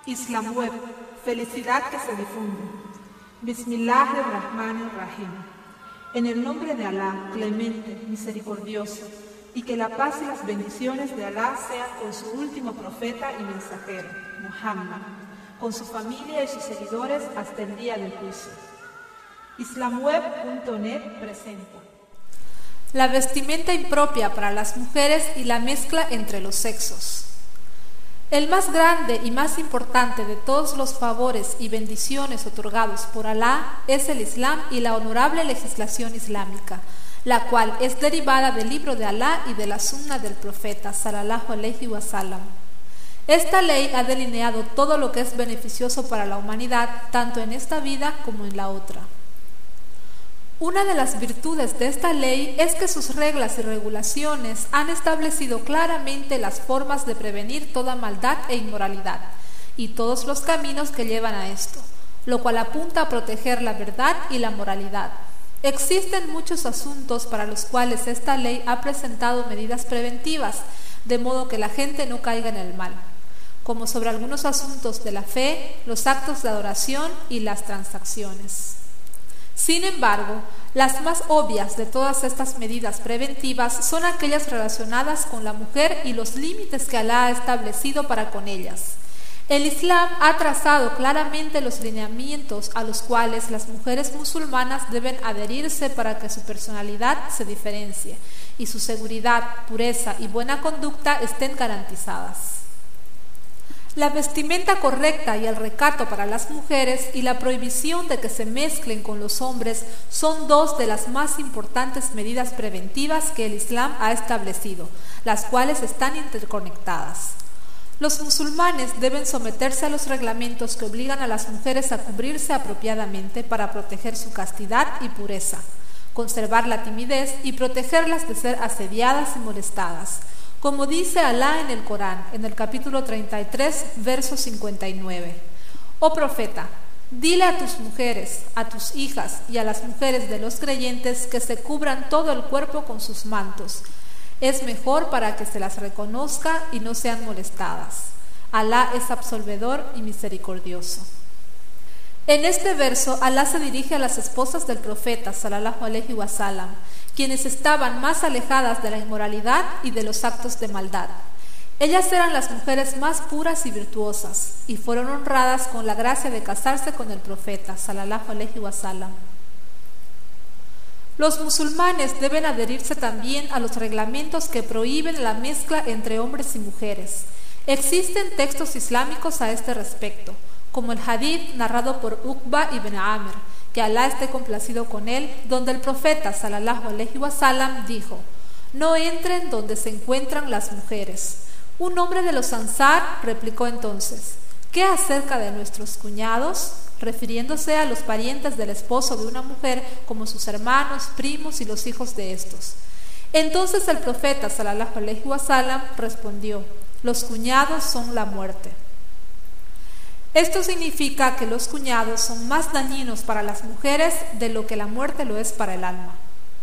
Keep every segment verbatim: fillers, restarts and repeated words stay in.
Islam Web, felicidad que se difunde. Bismillahirrahmanirrahim. En el nombre de Alá, clemente, misericordioso, y que la paz y las bendiciones de Alá sean con su último profeta y mensajero, Muhammad, con su familia y sus seguidores hasta el día del juicio. Islamweb punto net presenta la vestimenta impropia para las mujeres y la mezcla entre los sexos. El más grande y más importante de todos los favores y bendiciones otorgados por Alá es el Islam y la honorable legislación islámica, la cual es derivada del libro de Alá y de la sunna del profeta sallallahu alaihi wasallam. Esta ley ha delineado todo lo que es beneficioso para la humanidad, tanto en esta vida como en la otra. Una de las virtudes de esta ley es que sus reglas y regulaciones han establecido claramente las formas de prevenir toda maldad e inmoralidad y todos los caminos que llevan a esto, lo cual apunta a proteger la verdad y la moralidad. Existen muchos asuntos para los cuales esta ley ha presentado medidas preventivas, de modo que la gente no caiga en el mal, como sobre algunos asuntos de la fe, los actos de adoración y las transacciones. Sin embargo, las más obvias de todas estas medidas preventivas son aquellas relacionadas con la mujer y los límites que Alá ha establecido para con ellas. El Islam ha trazado claramente los lineamientos a los cuales las mujeres musulmanas deben adherirse para que su personalidad se diferencie y su seguridad, pureza y buena conducta estén garantizadas. La vestimenta correcta y el recato para las mujeres y la prohibición de que se mezclen con los hombres son dos de las más importantes medidas preventivas que el Islam ha establecido, las cuales están interconectadas. Los musulmanes deben someterse a los reglamentos que obligan a las mujeres a cubrirse apropiadamente para proteger su castidad y pureza, conservar la timidez y protegerlas de ser asediadas y molestadas, como dice Alá en el Corán, en el capítulo treinta y tres, verso cincuenta y nueve. Oh profeta, dile a tus mujeres, a tus hijas y a las mujeres de los creyentes que se cubran todo el cuerpo con sus mantos. Es mejor para que se las reconozca y no sean molestadas. Alá es absolvedor y misericordioso. En este verso, Alá se dirige a las esposas del profeta sallallahu alaihi wasallam, quienes estaban más alejadas de la inmoralidad y de los actos de maldad. Ellas eran las mujeres más puras y virtuosas, y fueron honradas con la gracia de casarse con el profeta sallallahu alaihi wasallam. Los musulmanes deben adherirse también a los reglamentos que prohíben la mezcla entre hombres y mujeres. Existen textos islámicos a este respecto, como el hadith narrado por Uqba ibn Amr, que Alá esté complacido con él, donde el profeta sallallahu alaihi wasallam dijo: no entren donde se encuentran las mujeres. Un hombre de los Ansar replicó entonces: ¿qué acerca de nuestros cuñados?, refiriéndose a los parientes del esposo de una mujer, como sus hermanos, primos y los hijos de estos. Entonces el profeta sallallahu alaihi wasallam respondió: los cuñados son la muerte. Esto significa que los cuñados son más dañinos para las mujeres de lo que la muerte lo es para el alma.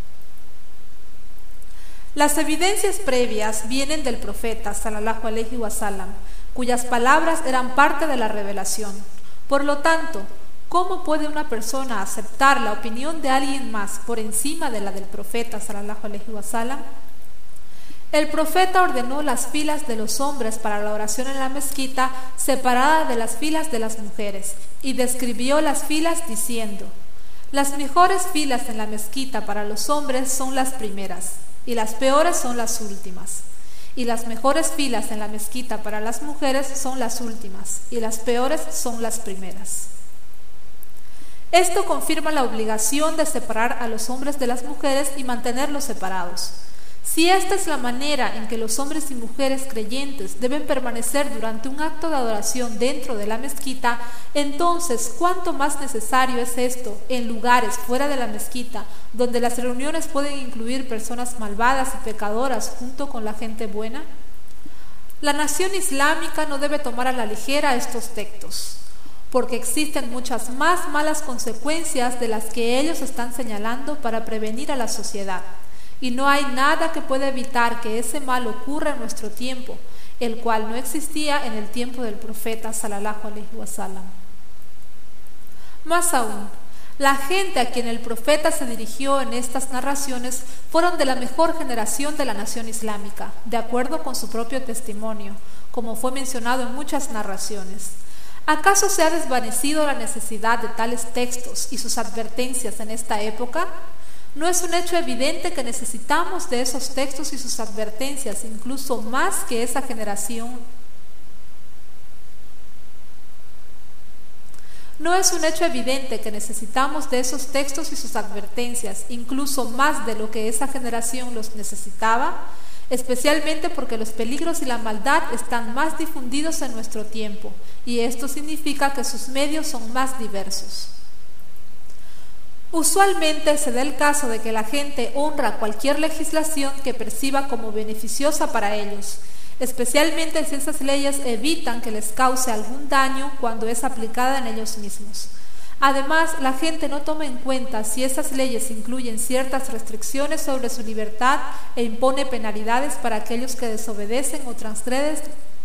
Las evidencias previas vienen del profeta sallallahu alaihi wasallam, cuyas palabras eran parte de la revelación. Por lo tanto, ¿cómo puede una persona aceptar la opinión de alguien más por encima de la del profeta sallallahu alaihi wasallam? El profeta ordenó las filas de los hombres para la oración en la mezquita separada de las filas de las mujeres y describió las filas diciendo: las mejores filas en la mezquita para los hombres son las primeras y las peores son las últimas, y las mejores filas en la mezquita para las mujeres son las últimas y las peores son las primeras. Esto confirma la obligación de separar a los hombres de las mujeres y mantenerlos separados. Si esta es la manera en que los hombres y mujeres creyentes deben permanecer durante un acto de adoración dentro de la mezquita, entonces ¿cuánto más necesario es esto en lugares fuera de la mezquita, donde las reuniones pueden incluir personas malvadas y pecadoras junto con la gente buena? La nación islámica no debe tomar a la ligera estos textos, porque existen muchas más malas consecuencias de las que ellos están señalando para prevenir a la sociedad. Y no hay nada que pueda evitar que ese mal ocurra en nuestro tiempo, el cual no existía en el tiempo del profeta sallallahu alaihi wasallam. Más aún, la gente a quien el profeta se dirigió en estas narraciones fueron de la mejor generación de la nación islámica, de acuerdo con su propio testimonio, como fue mencionado en muchas narraciones. ¿Acaso se ha desvanecido la necesidad de tales textos y sus advertencias en esta época? ¿No es un hecho evidente que necesitamos de esos textos y sus advertencias incluso más que esa generación? ¿No es un hecho evidente que necesitamos de esos textos y sus advertencias incluso más de lo que esa generación los necesitaba? Especialmente porque los peligros y la maldad están más difundidos en nuestro tiempo, y esto significa que sus medios son más diversos. Usualmente se da el caso de que la gente honra cualquier legislación que perciba como beneficiosa para ellos, especialmente si esas leyes evitan que les cause algún daño cuando es aplicada en ellos mismos. Además, la gente no toma en cuenta si esas leyes incluyen ciertas restricciones sobre su libertad e impone penalidades para aquellos que desobedecen o transgreden.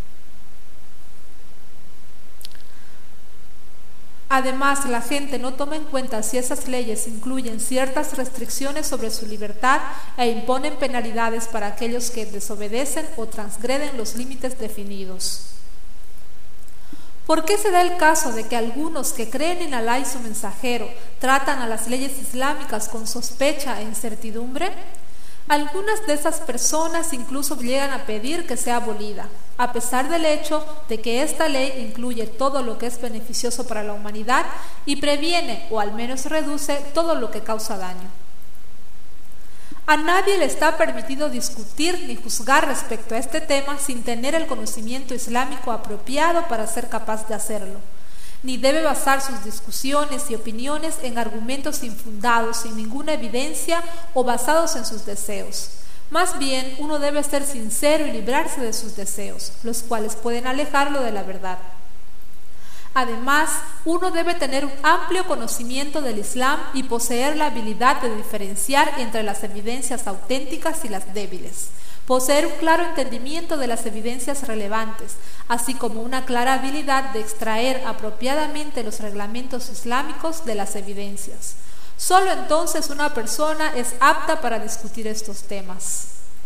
Además, la gente no toma en cuenta si esas leyes incluyen ciertas restricciones sobre su libertad e imponen penalidades para aquellos que desobedecen o transgreden los límites definidos. ¿Por qué se da el caso de que algunos que creen en Alá y su mensajero tratan a las leyes islámicas con sospecha e incertidumbre? Algunas de esas personas incluso llegan a pedir que sea abolida, a pesar del hecho de que esta ley incluye todo lo que es beneficioso para la humanidad y previene o al menos reduce todo lo que causa daño. A nadie le está permitido discutir ni juzgar respecto a este tema sin tener el conocimiento islámico apropiado para ser capaz de hacerlo, ni debe basar sus discusiones y opiniones en argumentos infundados, sin ninguna evidencia o basados en sus deseos. Más bien, uno debe ser sincero y librarse de sus deseos, los cuales pueden alejarlo de la verdad. Además, uno debe tener un amplio conocimiento del Islam y poseer la habilidad de diferenciar entre las evidencias auténticas y las débiles, poseer un claro entendimiento de las evidencias relevantes, así como una clara habilidad de extraer apropiadamente los reglamentos islámicos de las evidencias. Solo entonces una persona es apta para discutir estos temas.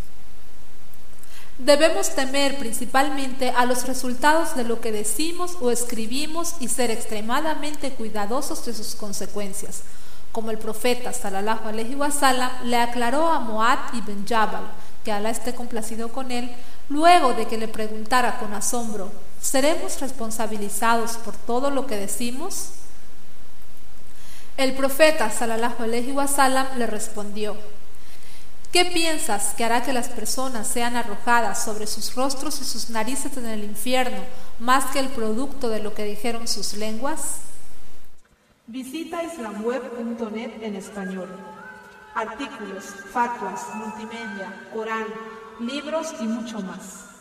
Debemos temer principalmente a los resultados de lo que decimos o escribimos y ser extremadamente cuidadosos de sus consecuencias, como el profeta sallallahu alaihi wasallam le aclaró a Muad ibn Jabal, que Alá esté complacido con él, luego de que le preguntara con asombro: ¿seremos responsabilizados por todo lo que decimos? El profeta sallallahu alaihi wasallam le respondió: ¿qué piensas que hará que las personas sean arrojadas sobre sus rostros y sus narices en el infierno más que el producto de lo que dijeron sus lenguas? Visita islamweb punto net en español. Artículos, fatwas, multimedia, Corán, libros y mucho más.